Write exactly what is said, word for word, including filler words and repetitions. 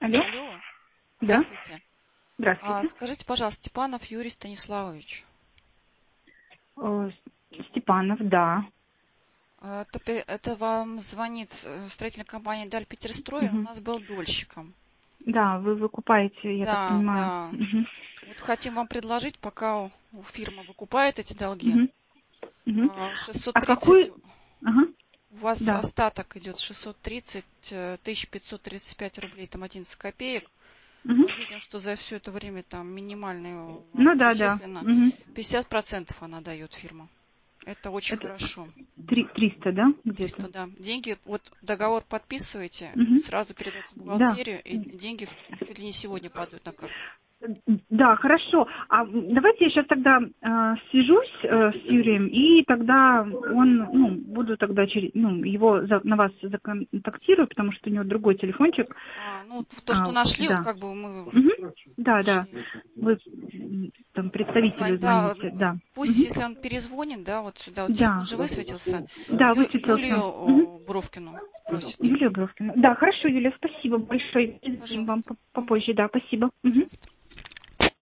Алло. Алло. Да. Здравствуйте. А, Здравствуйте. скажите, пожалуйста, Степанов Юрий Станиславович. Э, Степанов, да. А, Это, пе- это вам звонит э, строительная компания Даль Петерстрой. Он у Мгм. нас был дольщиком. Да, вы выкупаете, я так Да, понимаю. да. Мгм. Вот хотим вам предложить, пока у у фирмы выкупает эти долги, Мгм. Мгм. а, шестьсот А тридцать, какой... Ага, у вас да. остаток идет шестьсот тридцать, э, тысяча пятьсот тридцать пять рублей, там одиннадцать копеек. Мгм. Мы видим, что за все это время там минимальное вам Ну да, да. перечислено. Мгм. пятьдесят процентов она дает фирма. Это очень Это хорошо. три- триста, да, триста, где-то? да. Деньги, вот договор подписываете, Мгм. сразу передается в Да. бухгалтерию, и деньги в- чуть ли не сегодня падают на карту. Да, хорошо. А м, давайте я сейчас тогда э, свяжусь э, с Юрием, и тогда он, ну, буду тогда через, ну, его за- на вас законтактирую, потому что у него другой телефончик. А, ну, вот то, что А, нашли, да. как бы мы Мгм. Да, да. нашли. Вы м, там представителю Позвонить, да, звоните, да. пусть, Мгм. если он перезвонит, да, вот сюда, вот телефон Да. же высветился, Да, Ю- высветился. Юлию Мгм. о, Бровкину спросит. Юлия Бровкина. Да, хорошо, Юлия, спасибо большое. Вам Пожалуйста. по- Мгм. попозже, да, спасибо. Мгм. Пожалуйста.